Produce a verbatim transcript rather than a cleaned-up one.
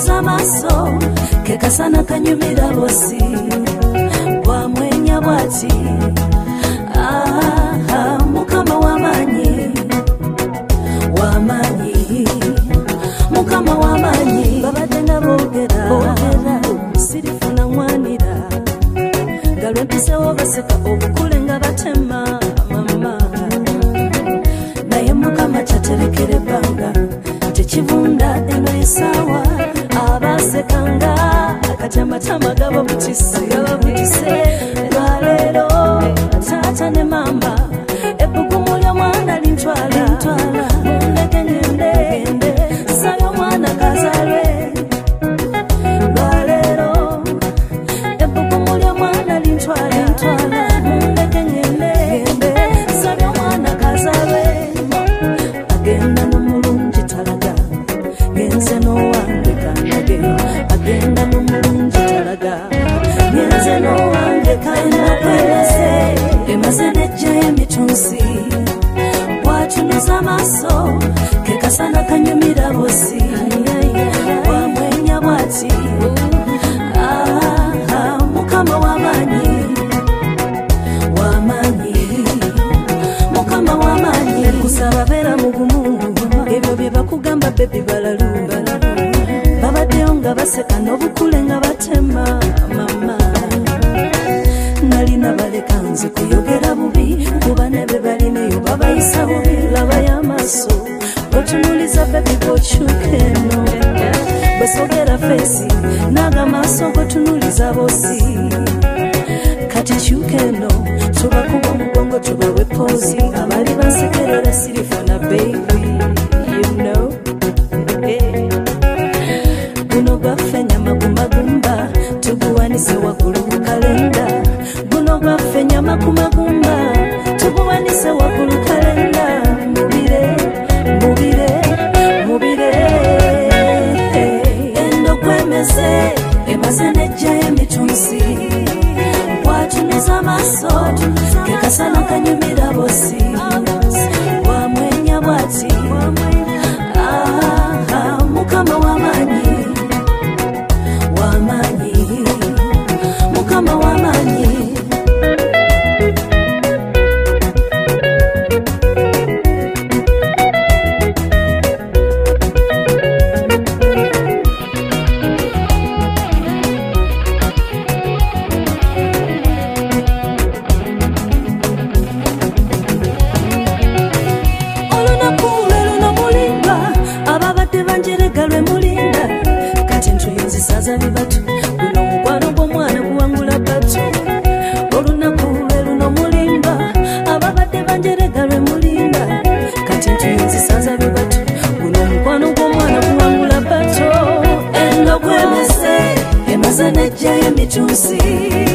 Watunuza maso kekasana kanyumira bosi wamwenya bwati ah mukama wamanyi wamanyi mukama wamanyi babadenga bogera bogera sirifuna mwanira galwe bisewo baseka obukulenga batema mama naye mukama chaterekere banga tekivunda eno esawa abasekanga akatambatama gabo butisi gabo butise lwalero tata ne mama ebugumu lya mwana lintwala mundeke ngende sayo mwana kazalwe lwalero ebugumu lya mwana lintwala mundeke ngende sayo mwana kazalwe agenda n'omulungi talaga genze n'owange kanage agenda n'omulungi talaga genze n'owange kanage emaze nejja emitunsi watunuza maso kekasana kanyumira bosi wamwenya bwati ah mukama wamanyi wamanyi mukama wamanyi kusaba bera mugumu ebyo bye bakugamba bebi balalumba babaddeyo nga baseka n'obukule nga batema mama nalina baleka nze kuyogera bubi kuba nebe balineyo babayisa bubi laba y'amaaso otunuliza bebi bw'okyuka eno bwesogera feesi naga maaso gotunuliza bosi kati kyuka eno tubakuba omugongo tubawe poozi abali bansekerera sirifuna baby you know hey. Guno gwaffe nyama gumbagumba tuguwanise waggulu ku kalenda guno gwaffe nyama kumagumba tuguwanise waggulu kalenda mubire mubire mubire endo kwemeze emaze nejja emitunsi watunuza maso kekasana kanyumira bosi wamwenya bwati ah mukama wamanyi wamanyi mukama wamanyi galwe mulinda kati ntuyinzi saza bibatu guno mukwano gw'omwana guwangula batu olunaku lwe luno mulimba ababadde banjerega lwe mulinda kati ntuyinzi saza bibatu guno mukwano gw'omwana guwangula batu endo gwemese emaze nejja emitunsi